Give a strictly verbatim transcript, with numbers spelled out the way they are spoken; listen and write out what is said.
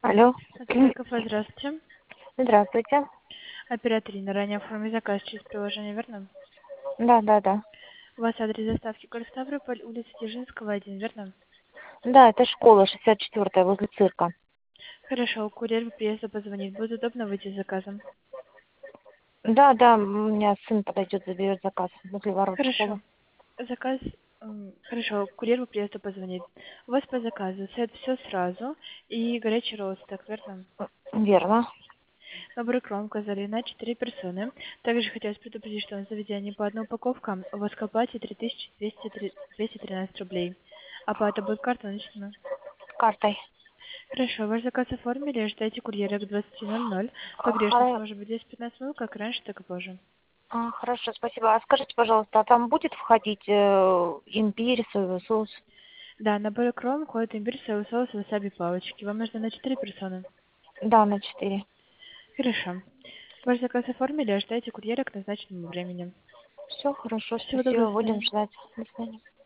Алло. Это кафе, здравствуйте. Здравствуйте. Оператор Инна, ранее оформили заказ через приложение, верно? Да, да, да. У вас адрес доставки город Ставрополь, улица Дзержинского, один, верно? Да, это школа шестьдесят четвёртая возле цирка. Хорошо, курьер по приезду позвонит. Будет удобно выйти с заказом? Да, да, у меня сын подойдет, заберет заказ возле ворот школы. Хорошо. Заказ... м, Хорошо, курьер по приезду позвонит. У вас по заказу сет все сразу и горячий рост, так верно? Верно. Набор икром указали на четыре персоны. Также хотелось предупредить, что на заведении по одной упаковке у вас к оплате три тысячи двести тринадцать рублей. Оплата будет карта наличными. Картой. Хорошо, ваш заказ оформили, ожидайте курьера к двадцати ноль ноль. А, Погрешность хоро- может быть десять-пятнадцать минут, как раньше, так и позже. а, Хорошо, спасибо. А скажите, пожалуйста, а там будет входить э, имбирь, соевый соус? Да, набор кром, входит имбирь, соевый соус, васаби, палочки. Вам нужно на четыре персоны. Да, на четыре. Хорошо. Ваш заказ оформили, ожидайте курьера к назначенному времени. Все хорошо, Всего доброго, спасибо. до Будем свидания. ждать. До свидания.